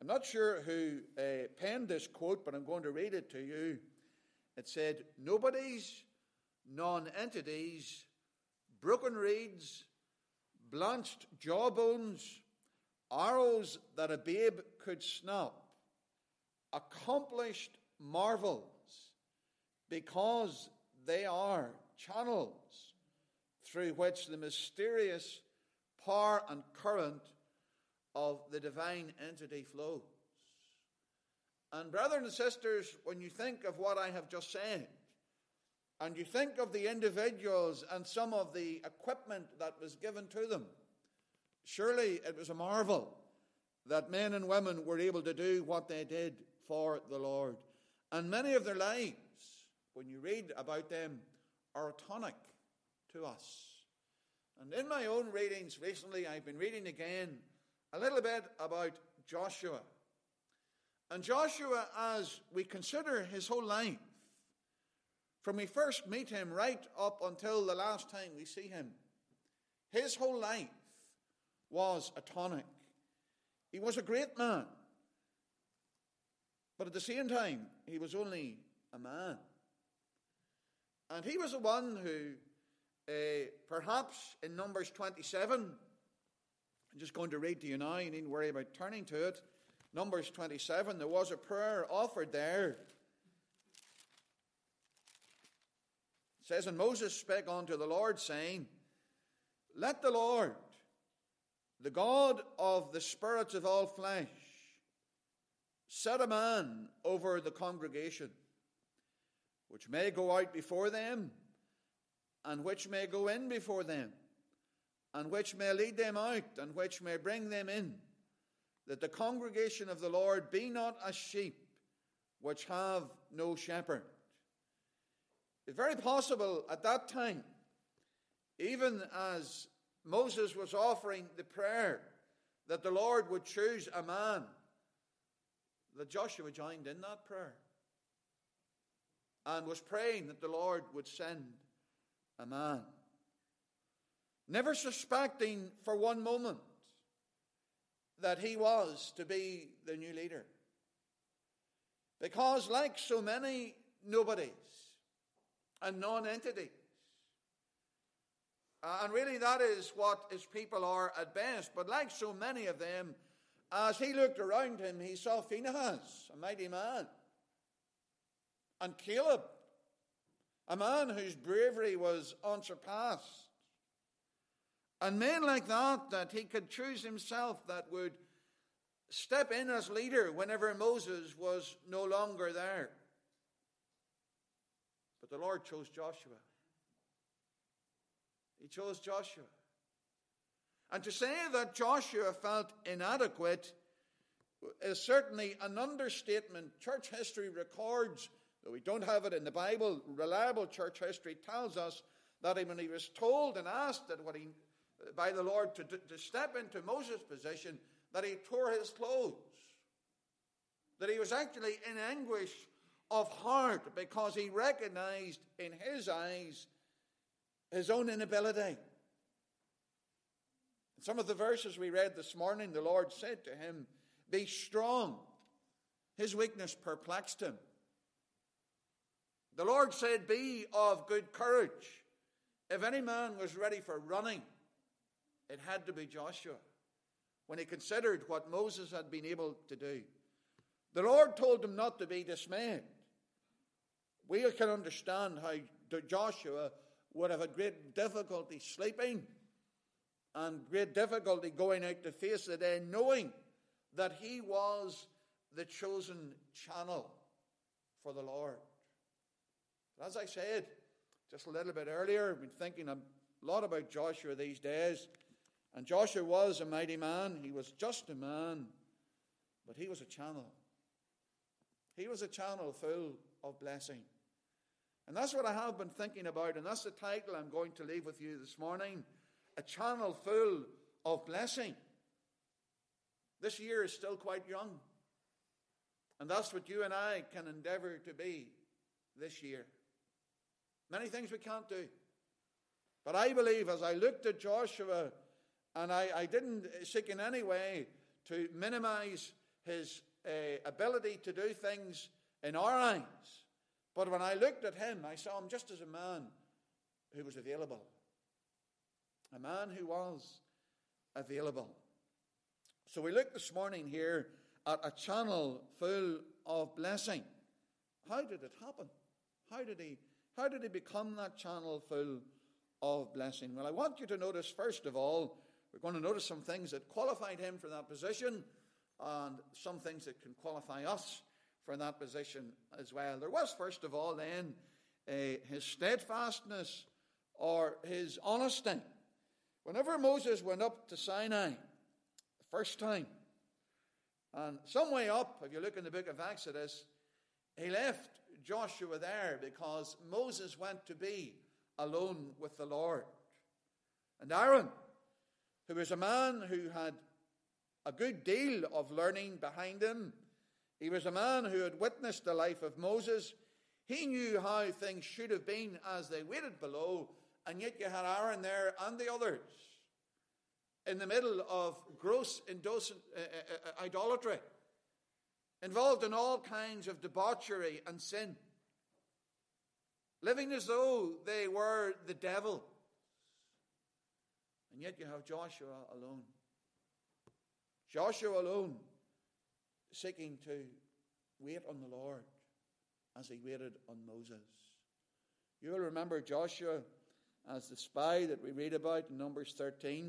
I'm not sure who penned this quote, but I'm going to read it to you. It said, "Nobodies, non-entities, broken reeds, blanched jawbones, arrows that a babe could snap, accomplished marvels, because they are channels through which the mysterious power and current of the divine entity flows." And brothers and sisters, when you think of what I have just said, and you think of the individuals and some of the equipment that was given to them, surely it was a marvel that men and women were able to do what they did for the Lord. And many of their lives, when you read about them, are a tonic to us. And in my own readings recently, I've been reading again a little bit about Joshua. And Joshua, as we consider his whole life, from we first meet him right up until the last time we see him, his whole life was a tonic. He was a great man, but at the same time, he was only a man. And he was the one who, perhaps in Numbers 27, I'm just going to read to you now, you needn't worry about turning to it. Numbers 27, there was a prayer offered there. It says, "And Moses spake unto the Lord, saying, Let the Lord, the God of the spirits of all flesh, set a man over the congregation, which may go out before them, and which may go in before them, and which may lead them out, and which may bring them in, that the congregation of the Lord be not as sheep which have no shepherd." It's very possible at that time, even as Moses was offering the prayer that the Lord would choose a man, that Joshua joined in that prayer and was praying that the Lord would send a man, never suspecting for one moment that he was to be the new leader. Because like so many nobodies and non-entities, and really that is what his people are at best, but like so many of them, as he looked around him, he saw Phinehas, a mighty man, and Caleb, a man whose bravery was unsurpassed. And men like that he could choose himself, that would step in as leader whenever Moses was no longer there. But the Lord chose Joshua. He chose Joshua. And to say that Joshua felt inadequate is certainly an understatement. Church history records, though we don't have it in the Bible, reliable church history tells us that when he was told and asked that by the Lord to step into Moses' position, that he tore his clothes. That he was actually in anguish of heart because he recognized in his eyes his own inability. In some of the verses we read this morning, the Lord said to him, "Be strong." His weakness perplexed him. The Lord said, "Be of good courage." If any man was ready for running, it had to be Joshua, when he considered what Moses had been able to do. The Lord told him not to be dismayed. We can understand how Joshua would have had great difficulty sleeping and great difficulty going out to face the day, knowing that he was the chosen channel for the Lord. As I said just a little bit earlier, I've been thinking a lot about Joshua these days. And Joshua was a mighty man. He was just a man, but he was a channel. He was a channel full of blessing. And that's what I have been thinking about, and that's the title I'm going to leave with you this morning. A channel full of blessing. This year is still quite young. And that's what you and I can endeavor to be this year. Many things we can't do. But I believe, as I looked at Joshua, and I didn't seek in any way to minimize his ability to do things in our eyes. But when I looked at him, I saw him just as a man who was available. A man who was available. So we look this morning here at a channel full of blessing. How did it happen? How did he become that channel full of blessing? Well, I want you to notice, first of all, we're going to notice some things that qualified him for that position and some things that can qualify us for that position as well. There was, first of all, then, his steadfastness or his honesty. Whenever Moses went up to Sinai the first time, and some way up, if you look in the book of Exodus, he left Joshua there because Moses went to be alone with the Lord. And Aaron, who was a man who had a good deal of learning behind him, he was a man who had witnessed the life of Moses. He knew how things should have been as they waited below, and yet you had Aaron there and the others in the middle of gross idolatry, involved in all kinds of debauchery and sin, living as though they were the devil. And yet you have Joshua alone. Joshua alone, seeking to wait on the Lord as he waited on Moses. You'll remember Joshua as the spy that we read about in Numbers 13.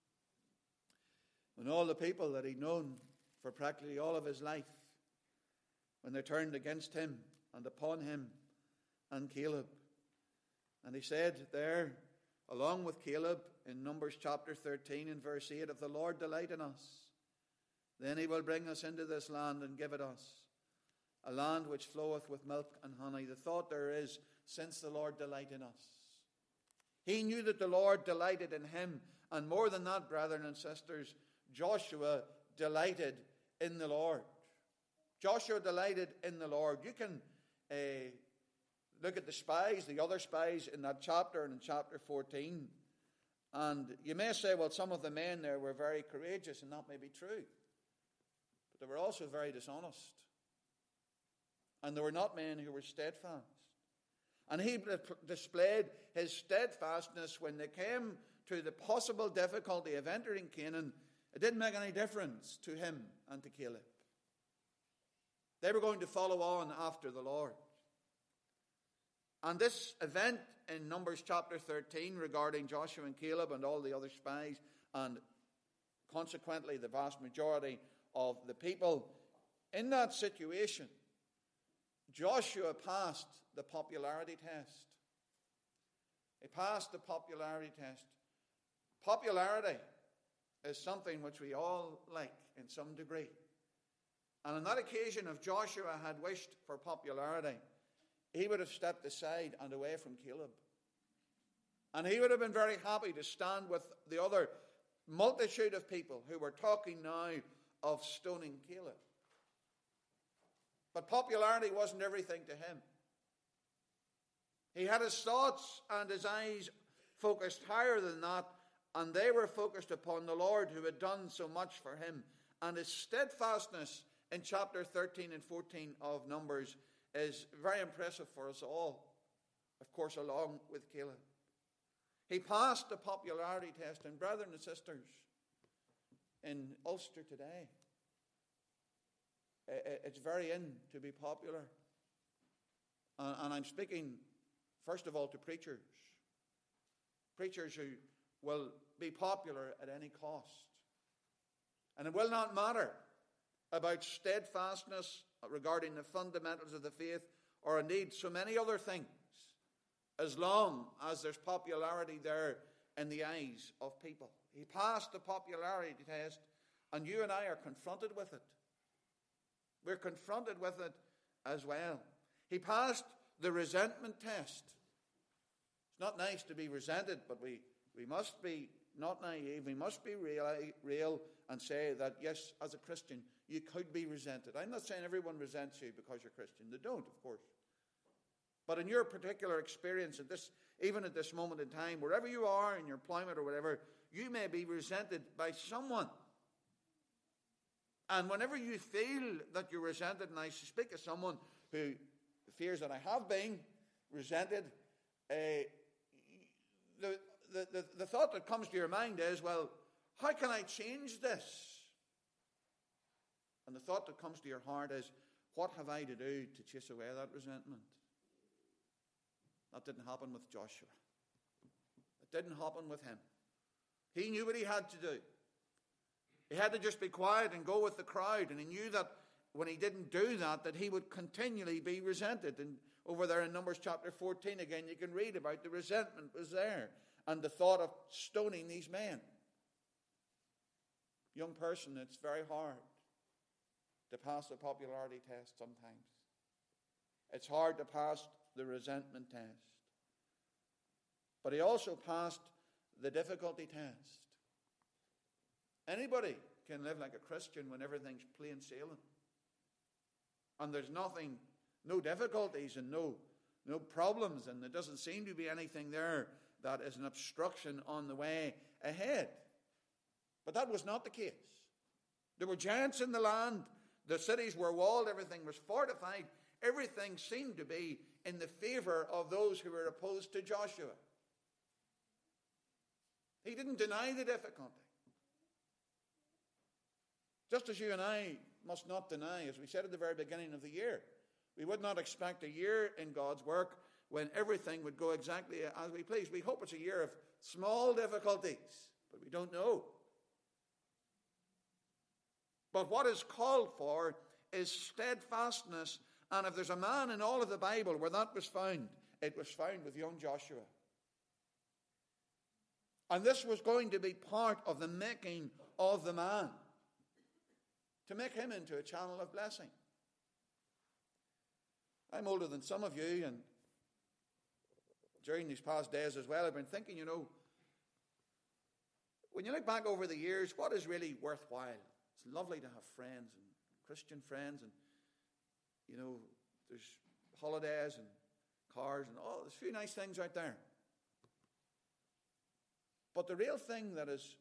When all the people that he'd known for practically all of his life, when they turned against him and upon him and Caleb. And he said there, along with Caleb, in Numbers chapter 13 and verse 8, if the Lord delight in us, then he will bring us into this land and give it us, a land which floweth with milk and honey. The thought there is, since the Lord delight in us. He knew that the Lord delighted in him. And more than that, brethren and sisters, Joshua delighted in the Lord. Joshua delighted in the Lord. You can look at the spies, the other spies in that chapter and in chapter 14. And you may say, well, some of the men there were very courageous, and that may be true. But they were also very dishonest. And they were not men who were steadfast. And he displayed his steadfastness when they came to the possible difficulty of entering Canaan. It didn't make any difference to him and to Caleb. They were going to follow on after the Lord. And this event in Numbers chapter 13 regarding Joshua and Caleb and all the other spies, and consequently the vast majority of the people, in that situation, Joshua passed the popularity test. He passed the popularity test. Popularity is something which we all like in some degree. And on that occasion, if Joshua had wished for popularity, he would have stepped aside and away from Caleb. And he would have been very happy to stand with the other multitude of people who were talking now of stoning Caleb. But popularity wasn't everything to him. He had his thoughts and his eyes focused higher than that, and they were focused upon the Lord who had done so much for him. And his steadfastness in chapter 13 and 14 of Numbers is very impressive for us all, of course, along with Caleb. He passed the popularity test, and brethren and sisters, in Ulster today, it's very in to be popular. And I'm speaking, first of all, to preachers. Preachers who will be popular at any cost. And it will not matter about steadfastness regarding the fundamentals of the faith, or indeed so many other things, as long as there's popularity there in the eyes of people. He passed the popularity test, and you and I are confronted with it. We're confronted with it as well. He passed the resentment test. It's not nice to be resented, but we must be not naive. We must be real and say that, yes, as a Christian, you could be resented. I'm not saying everyone resents you because you're Christian. They don't, of course. But in your particular experience, even at this moment in time, wherever you are in your employment or whatever, you may be resented by someone. And whenever you feel that you're resented, and I speak as someone who fears that I have been resented, the thought that comes to your mind is, well, how can I change this? And the thought that comes to your heart is, what have I to do to chase away that resentment? That didn't happen with Joshua. It didn't happen with him. He knew what he had to do. He had to just be quiet and go with the crowd. And he knew that when he didn't do that, that he would continually be resented. And over there in Numbers chapter 14 again, you can read about the resentment was there. And the thought of stoning these men. Young person, it's very hard to pass the popularity test sometimes. It's hard to pass the resentment test. But he also passed the difficulty test. Anybody can live like a Christian when everything's plain sailing. And there's nothing, no difficulties and no problems, and there doesn't seem to be anything there that is an obstruction on the way ahead. But that was not the case. There were giants in the land. The cities were walled. Everything was fortified. Everything seemed to be in the favor of those who were opposed to Joshua. He didn't deny the difficulty. Just as you and I must not deny, as we said at the very beginning of the year, we would not expect a year in God's work when everything would go exactly as we please. We hope it's a year of small difficulties, but we don't know. But what is called for is steadfastness. And if there's a man in all of the Bible where that was found, it was found with young Joshua. And this was going to be part of the making of the man, to make him into a channel of blessing. I'm older than some of you, and during these past days as well, I've been thinking, when you look back over the years, what is really worthwhile? It's lovely to have friends and Christian friends, and there's holidays and cars and all. There's a few nice things out there. But the real thing that is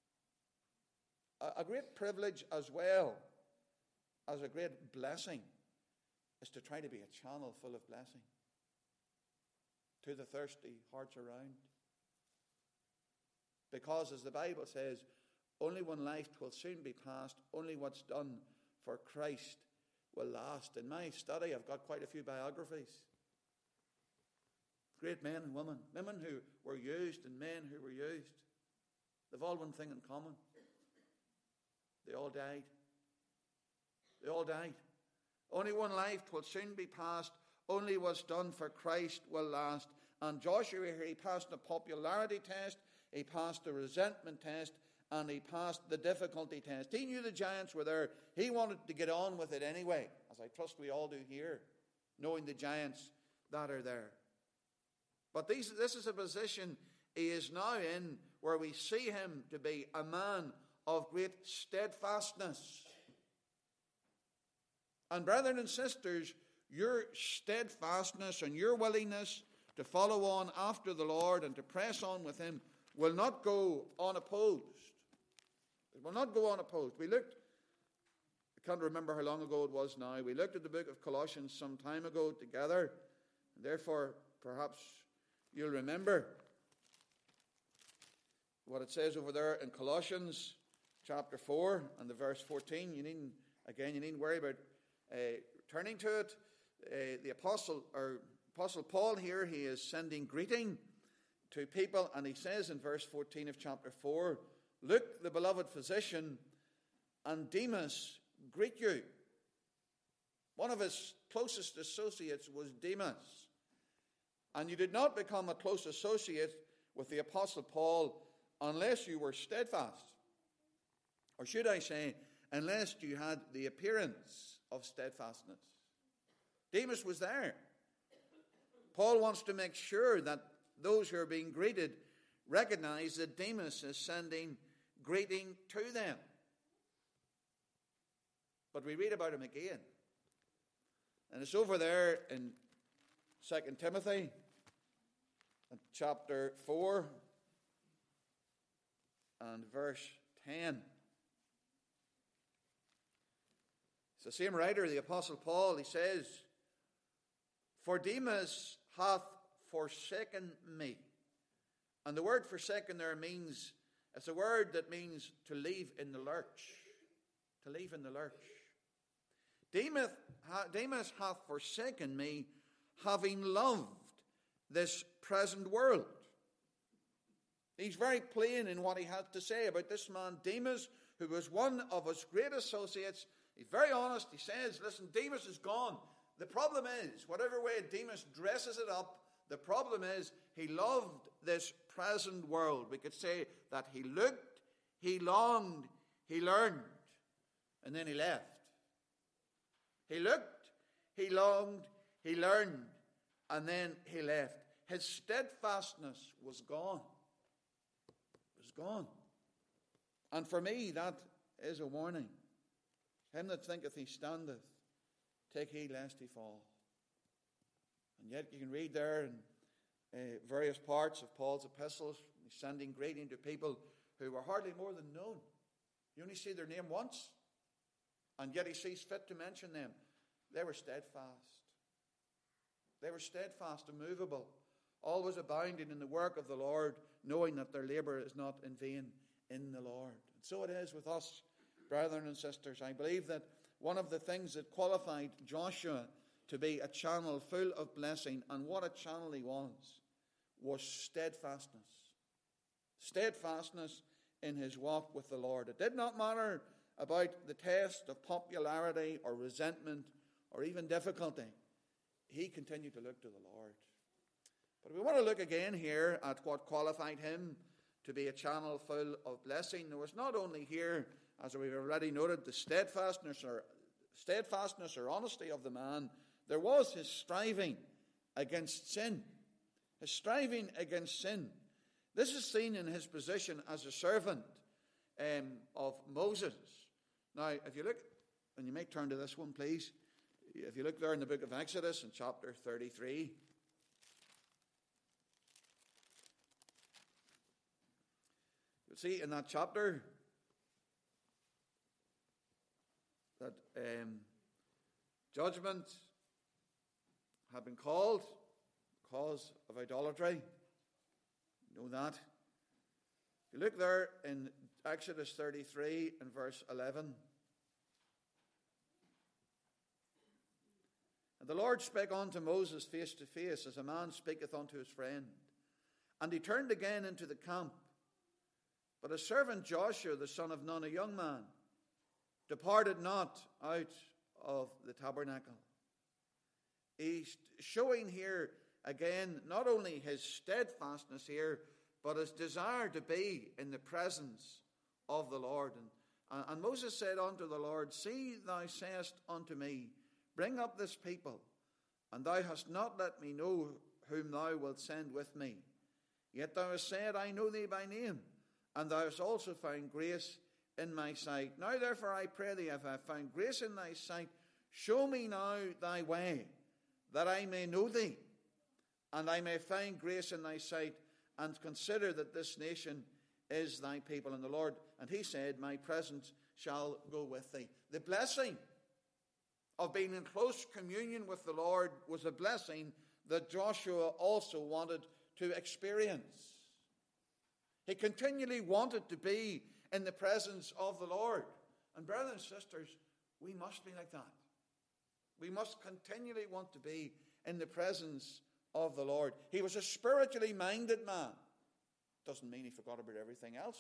a great privilege as well as a great blessing is to try to be a channel full of blessing to the thirsty hearts around. Because as the Bible says, only one life will soon be past. Only what's done for Christ will last. In my study, I've got quite a few biographies. Great men and women. Women who were used and men who were used. They've all one thing in common. They all died. They all died. Only one life will soon be past. Only what's done for Christ will last. And Joshua here, he passed the popularity test. He passed the resentment test. And he passed the difficulty test. He knew the giants were there. He wanted to get on with it anyway, as I trust we all do here, knowing the giants that are there. But this is a position he is now in where we see him to be a man of great steadfastness. And brethren and sisters, your steadfastness and your willingness to follow on after the Lord and to press on with him will not go unopposed. It will not go unopposed. We looked, I can't remember how long ago it was now, we looked at the book of Colossians some time ago together, and therefore perhaps you'll remember what it says over there in Colossians chapter 4 and the verse 14. You needn't worry about turning to it. The Apostle Paul here, he is sending greeting to people, and he says in verse 14 of chapter 4, Luke, the beloved physician, and Demas greet you. One of his closest associates was Demas. And you did not become a close associate with the Apostle Paul unless you were steadfast. Or should I say, unless you had the appearance of steadfastness. Demas was there. Paul wants to make sure that those who are being greeted recognize that Demas is sending greeting to them. But we read about him again. And it's over there in 2 Timothy chapter 4 and verse 10. It's the same writer, the Apostle Paul. He says, "For Demas hath forsaken me." And the word forsaken there means, it's a word that means to leave in the lurch. To leave in the lurch. Demas hath forsaken me, having loved this present world. He's very plain in what he had to say about this man Demas, who was one of his great associates. He's very honest. He says, listen, Demas is gone. The problem is, whatever way Demas dresses it up, the problem is he loved this present world. We could say that he looked, he longed, he learned, and then he left. He looked, he longed, he learned, and then he left. His steadfastness was gone. It was gone. And for me, that is a warning. Him that thinketh he standeth, take heed lest he fall. And yet you can read there in various parts of Paul's epistles, he's sending greeting to people who were hardly more than known. You only see their name once, and yet he sees fit to mention them. They were steadfast. They were steadfast, immovable, always abounding in the work of the Lord, knowing that their labour is not in vain in the Lord. And so it is with us, brethren and sisters. I believe that one of the things that qualified Joshua to be a channel full of blessing, and what a channel he was steadfastness. Steadfastness in his walk with the Lord. It did not matter about the test of popularity or resentment or even difficulty. He continued to look to the Lord. But we want to look again here at what qualified him to be a channel full of blessing. There was not only here, as we've already noted, the steadfastness or honesty of the man. There was his striving against sin. His striving against sin. This is seen in his position as a servant of Moses. Now, if you look, and you may turn to this one, please. If you look there in the book of Exodus in chapter 33, you'll see in that chapter that judgment had been called because of idolatry. You know that. If you look there in Exodus 33 and verse 11. And the Lord spake unto Moses face to face, as a man speaketh unto his friend. And he turned again into the camp. But his servant Joshua, the son of Nun, a young man, departed not out of the tabernacle. He's showing here again not only his steadfastness here, but his desire to be in the presence of the Lord. And Moses said unto the Lord, See, thou sayest unto me, Bring up this people, and thou hast not let me know whom thou wilt send with me. Yet thou hast said, I know thee by name, and thou hast also found grace in my sight. Now therefore I pray thee, if I have found grace in thy sight, show me now thy way, that I may know thee, and I may find grace in thy sight, and consider that this nation is thy people. And the Lord, and he said, My presence shall go with thee. The blessing of being in close communion with the Lord was a blessing that Joshua also wanted to experience. He continually wanted to be in the presence of the Lord. And brothers and sisters, we must be like that. We must continually want to be in the presence of the Lord. He was a spiritually minded man. Doesn't mean he forgot about everything else.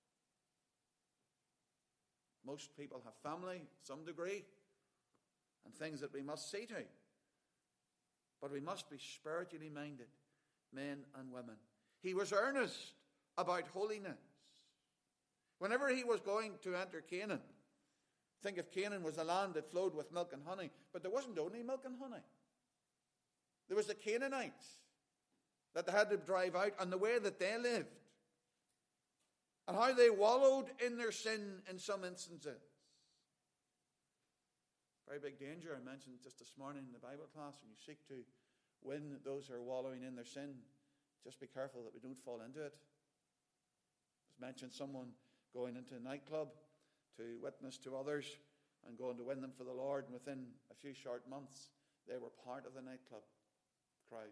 Most people have family, to some degree, and things that we must see to. But we must be spiritually minded, men and women. He was earnest about holiness. Whenever he was going to enter Canaan, think of Canaan was a land that flowed with milk and honey, but there wasn't only milk and honey. There was the Canaanites that they had to drive out, and the way that they lived, and how they wallowed in their sin in some instances. Very big danger, I mentioned just this morning in the Bible class, when you seek to win those who are wallowing in their sin, just be careful that we don't fall into it. It was mentioned someone going into a nightclub to witness to others, and going to win them for the Lord. And within a few short months, they were part of the nightclub crowd.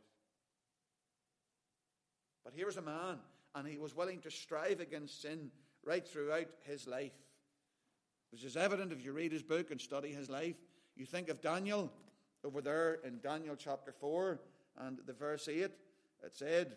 But here was a man, and he was willing to strive against sin right throughout his life. Which is evident if you read his book and study his life. You think of Daniel over there in Daniel chapter 4 and the verse 8. It said,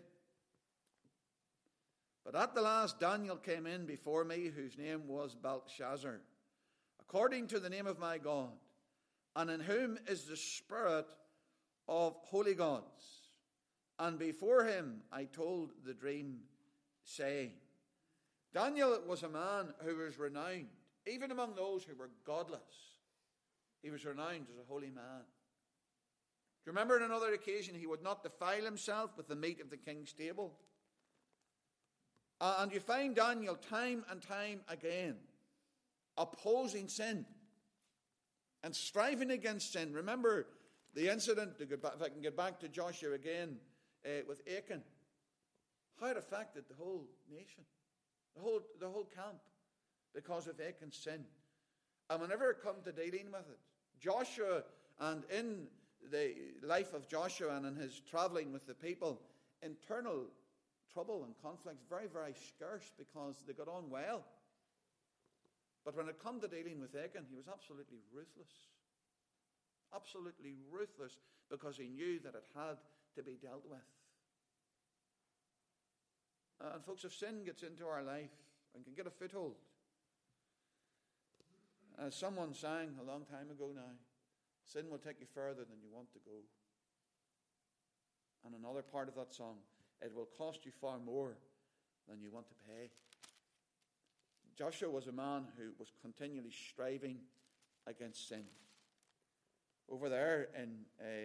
"But at the last Daniel came in before me, whose name was Belteshazzar, according to the name of my God, and in whom is the spirit of holy gods. And before him I told the dream, saying." Daniel was a man who was renowned, even among those who were godless. He was renowned as a holy man. Do you remember on another occasion he would not defile himself with the meat of the king's table? And you find Daniel time and time again opposing sin and striving against sin. Remember the incident, if I can get back to Joshua again, with Achan. How it affected the whole nation, the whole camp, because of Achan's sin. And whenever it come to dealing with it, Joshua, and in the life of Joshua and in his traveling with the people, internal trouble and conflicts very, very scarce because they got on well. But when it come to dealing with Achan, he was absolutely ruthless. Absolutely ruthless, because he knew that it had to be dealt with. And folks, if sin gets into our life and can get a foothold, as someone sang a long time ago now, sin will take you further than you want to go. And another part of that song, it will cost you far more than you want to pay. Joshua was a man who was continually striving against sin. Over there in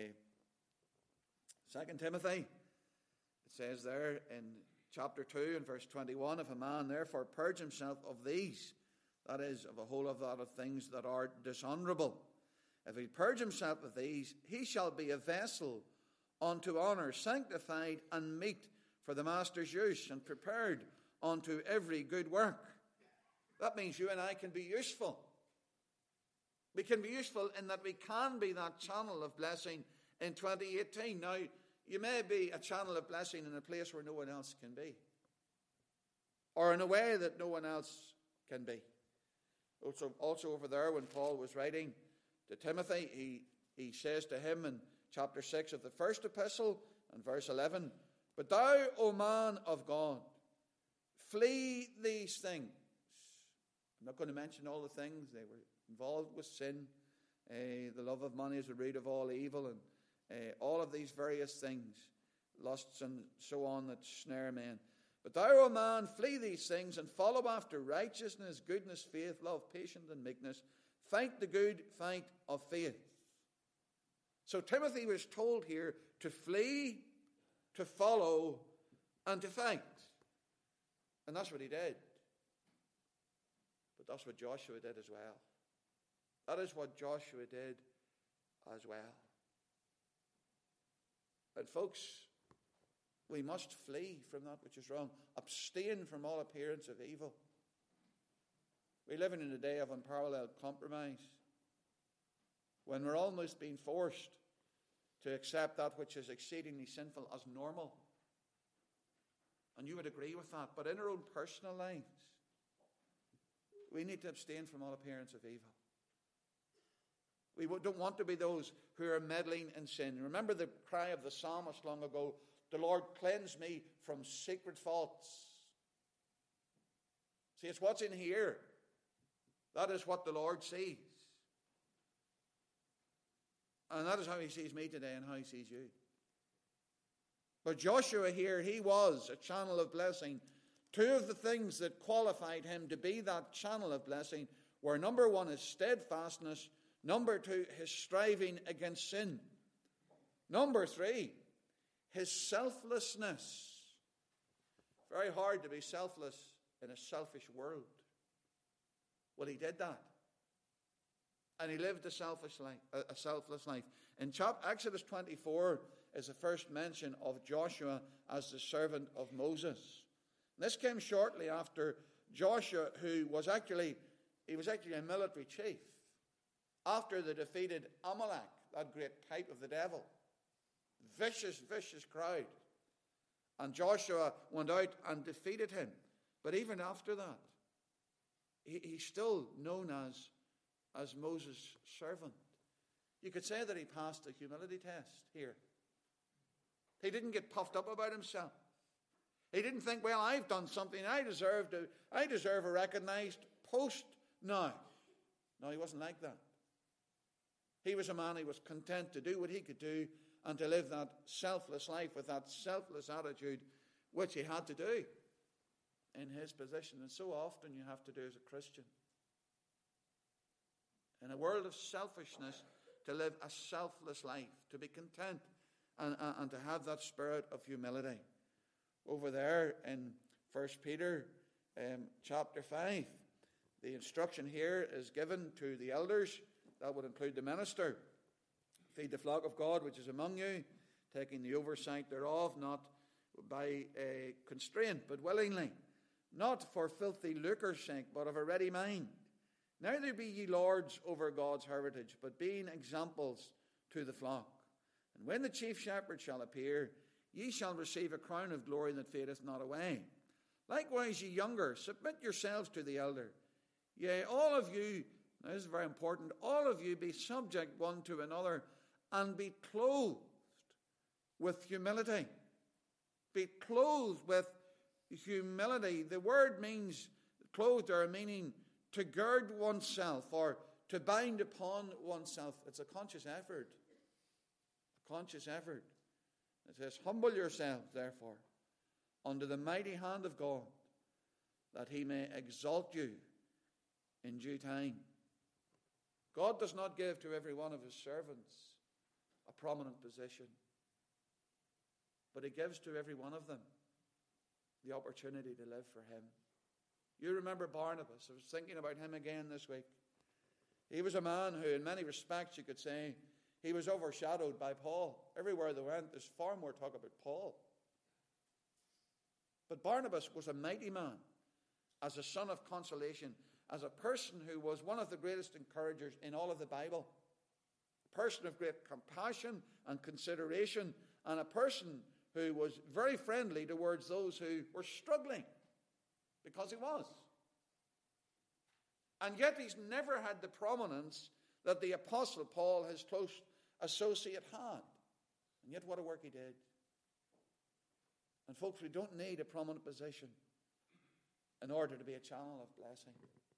2 Timothy, it says there in chapter 2 and verse 21, "If a man therefore purge himself of these," that is, of a whole lot of things that are dishonourable, "if he purge himself of these, he shall be a vessel unto honour, sanctified and meet for the master's use, and prepared unto every good work." That means you and I can be useful. We can be useful in that we can be that channel of blessing in 2018. Now, you may be a channel of blessing in a place where no one else can be, or in a way that no one else can be. Also over there, when Paul was writing to Timothy, he says to him in chapter 6 of the first epistle and verse 11, "But thou, O man of God, flee these things." I'm not going to mention all the things. They were involved with sin. The love of money is the root of all evil, and all of these various things, lusts and so on, that snare men. "But thou, O man, flee these things, and follow after righteousness, goodness, faith, love, patience, and meekness. Fight the good fight of faith." So Timothy was told here to flee, to follow, and to fight. And that's what he did. But that's what Joshua did as well. That is what Joshua did as well. And folks, we must flee from that which is wrong. Abstain from all appearance of evil. We're living in a day of unparalleled compromise, when we're almost being forced to accept that which is exceedingly sinful as normal. And you would agree with that. But in our own personal lives, we need to abstain from all appearance of evil. We don't want to be those who are meddling in sin. Remember the cry of the psalmist long ago, "The Lord cleanse me from secret faults." See, it's what's in here. That is what the Lord sees. And that is how he sees me today and how he sees you. But Joshua here, he was a channel of blessing. Two of the things that qualified him to be that channel of blessing were, number one, his steadfastness. Number two, his striving against sin. Number three, his selflessness. Very hard to be selfless in a selfish world. Well, he did that. And he lived a selfless life. In Exodus 24 is the first mention of Joshua as the servant of Moses. And this came shortly after Joshua, who was actually a military chief. after they defeated Amalek, that great type of the devil. Vicious, vicious crowd. And Joshua went out and defeated him. But even after that, he's still known as Moses' servant. You could say that he passed the humility test here. He didn't get puffed up about himself. He didn't think, well, I've done something. I deserve a recognized post now. No, he wasn't like that. He was a man who was content to do what he could do and to live that selfless life with that selfless attitude which he had to do in his position. And so often you have to do as a Christian. In a world of selfishness, to live a selfless life, to be content and to have that spirit of humility. Over there in 1 Peter chapter 5, the instruction here is given to the elders. That would include the minister. Feed the flock of God which is among you, taking the oversight thereof, not by constraint, but willingly, not for filthy lucre's sake, but of a ready mind. Neither be ye lords over God's heritage, but being examples to the flock. And when the chief shepherd shall appear, ye shall receive a crown of glory that fadeth not away. Likewise, ye younger, submit yourselves to the elder. Yea, all of you, now this is very important, all of you be subject one to another, and be clothed with humility. Be clothed with humility. The word means, clothed or meaning to gird oneself or to bind upon oneself. It's a conscious effort. A conscious effort. It says, humble yourselves, therefore, under the mighty hand of God, that he may exalt you in due time. God does not give to every one of his servants a prominent position, but he gives to every one of them the opportunity to live for him. You remember Barnabas. I was thinking about him again this week. He was a man who, in many respects, you could say, he was overshadowed by Paul. Everywhere they went, there's far more talk about Paul. But Barnabas was a mighty man, as a son of consolation, as a person who was one of the greatest encouragers in all of the Bible, a person of great compassion and consideration, and a person who was very friendly towards those who were struggling, because he was. And yet he's never had the prominence that the Apostle Paul, his close associate, had. And yet what a work he did. And folks, we don't need a prominent position in order to be a channel of blessing.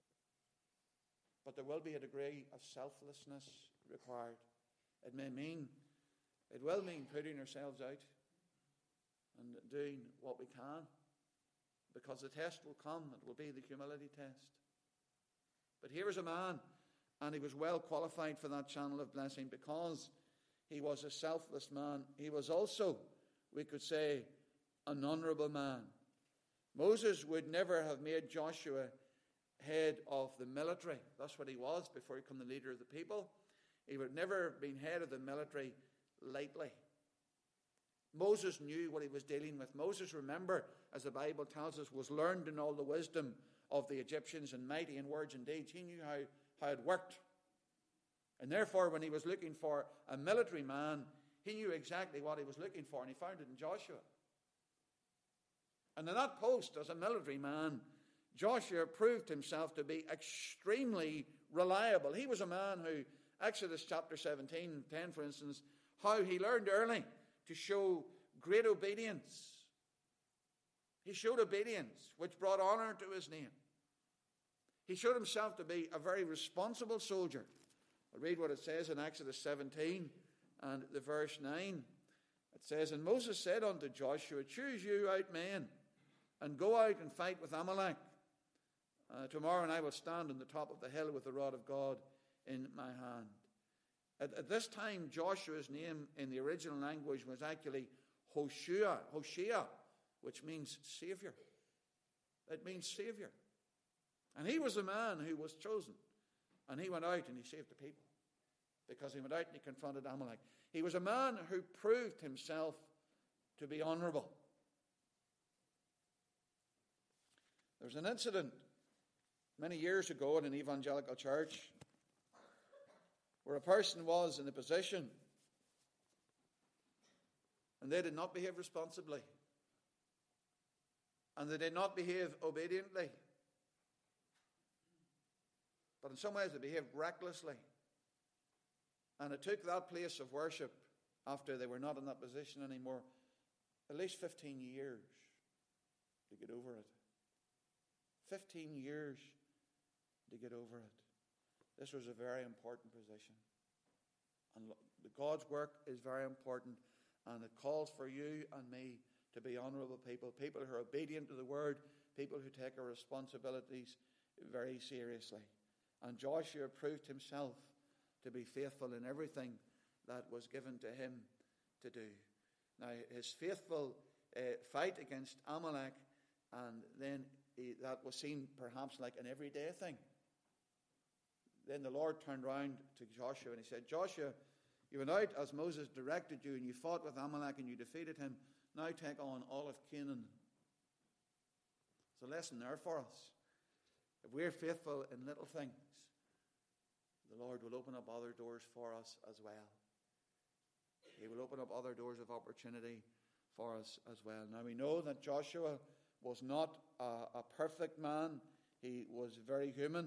But there will be a degree of selflessness required. It will mean putting ourselves out and doing what we can, because the test will come. It will be the humility test. But here is a man, and he was well qualified for that channel of blessing because he was a selfless man. He was also, we could say, an honourable man. Moses would never have made Joshua head of the military. That's what he was before he became the leader of the people. He would never have been head of the military lightly. Moses knew what he was dealing with. Moses, remember, as the Bible tells us, was learned in all the wisdom of the Egyptians and mighty in words and deeds. He knew how it worked. And therefore, when he was looking for a military man, he knew exactly what he was looking for, and he found it in Joshua. And in that post as a military man, Joshua proved himself to be extremely reliable. He was a man who, Exodus chapter 17, 10 for instance, how he learned early to show great obedience. He showed obedience, which brought honor to his name. He showed himself to be a very responsible soldier. I'll read what it says in Exodus 17 and the verse 9. It says, And Moses said unto Joshua, Choose you out men, and go out and fight with Amalek. Tomorrow and I will stand on the top of the hill with the rod of God in my hand. At this time, Joshua's name in the original language was actually Hoshea, which means Savior. It means Savior. And he was a man who was chosen. And he went out and he saved the people, because he went out and he confronted Amalek. He was a man who proved himself to be honourable. There was an incident many years ago in an evangelical church where a person was in a position and they did not behave responsibly, and they did not behave obediently, but in some ways they behaved recklessly. And it took that place of worship, after they were not in that position anymore, at least 15 years to get over it. 15 years to get over it. This was a very important position. And God's work is very important, and it calls for you and me to be honourable people, people who are obedient to the word, people who take our responsibilities very seriously. And Joshua proved himself to be faithful in everything that was given to him to do. Now, his faithful fight against Amalek, and then that was seen perhaps like an everyday thing. Then the Lord turned round to Joshua and he said, Joshua, you went out as Moses directed you, and you fought with Amalek and you defeated him. Now take on all of Canaan. There's a lesson there for us. If we're faithful in little things, the Lord will open up other doors for us as well. He will open up other doors of opportunity for us as well. Now we know that Joshua was not a perfect man. He was very human.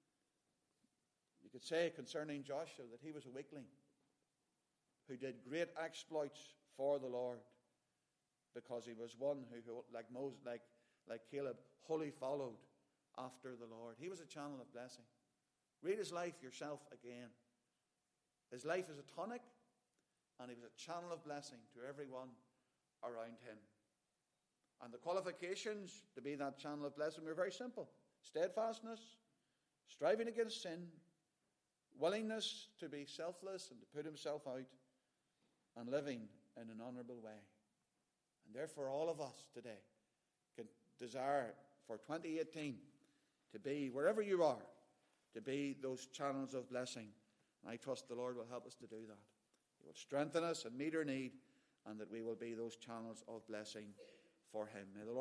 You could say concerning Joshua that he was a weakling who did great exploits for the Lord, because he was one who, like Moses, like Caleb, wholly followed after the Lord. He was a channel of blessing. Read his life yourself again. His life is a tonic, and he was a channel of blessing to everyone around him. And the qualifications to be that channel of blessing were very simple: steadfastness, striving against sin, willingness to be selfless and to put himself out, and living in an honourable way. And therefore all of us today can desire for 2018 to be, wherever you are, to be those channels of blessing. And I trust the Lord will help us to do that. He will strengthen us and meet our need, and that we will be those channels of blessing for him. May the Lord